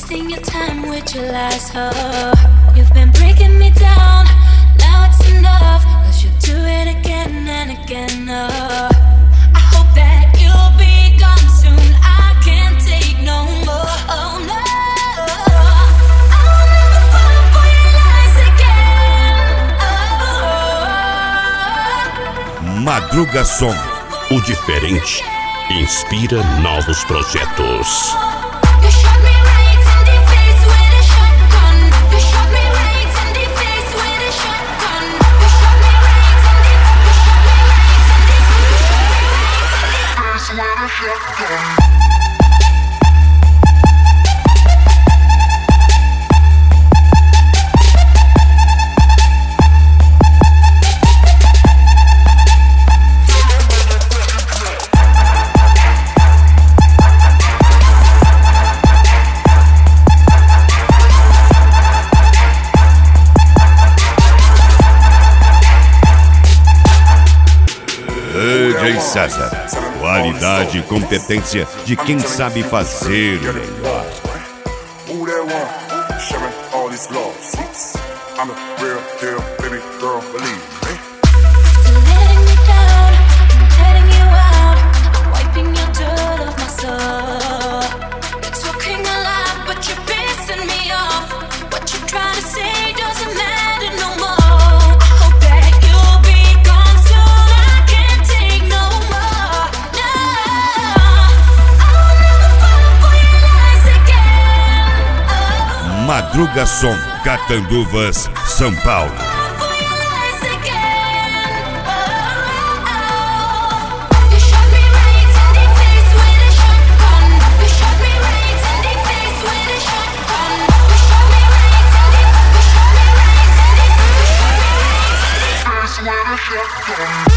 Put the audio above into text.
wasting your time with your lies, oh. You've been breaking me down, now it's enough, 'cause you do it again and again, oh. I hope that you'll be gone soon, I can't take no more, oh no. I'll never fall for your lies again, oh. Madruga Som, o diferente inspira novos projetos. DJ César, qualidade e competência de quem sabe fazer o melhor. Madruga Som, Catanduvas, São Paulo. Shotgun.